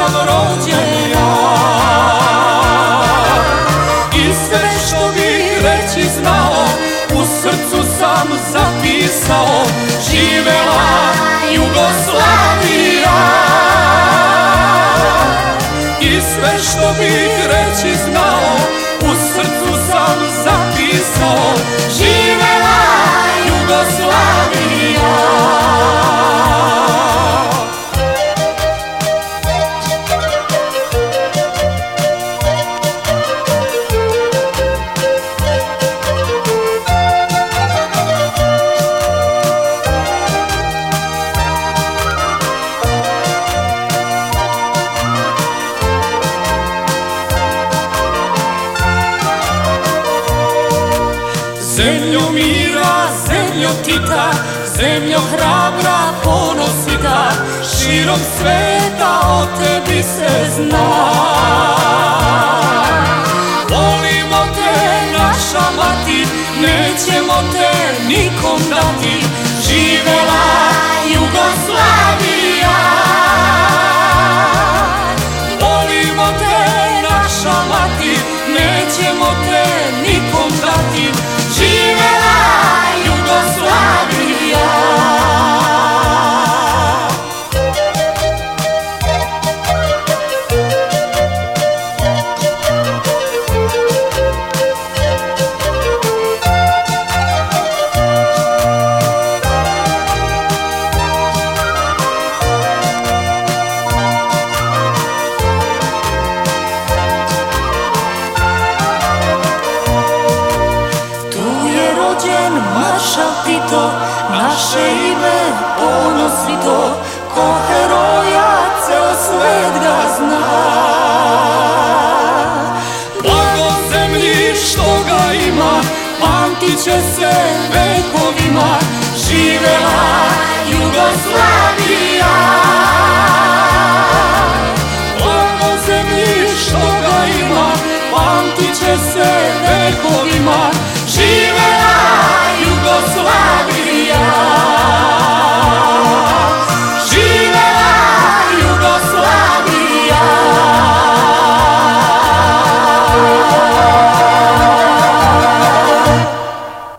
sam rođen ja. I sve što bih reći znao, u srcu sam zapisao. Živela Jugoslavija. I sve što bih reći znao, u srcu sam zapisao. Živela Jugoslavija. Zemljo mira, zemljo Tita, zemljo hrabra, ponosita, širom sveta o tebi se zna. Volimo te, naša mati, nećemo te nikom dati. Živela Jugoslavija. Volimo te, naša mati, nećemo te nikom dati. Živela Jugoslavija. Maršal Tito, naše ime ponosito, ko heroja ceo svet ga zna. Blago zemlji što ga ima, pamtit će se veko.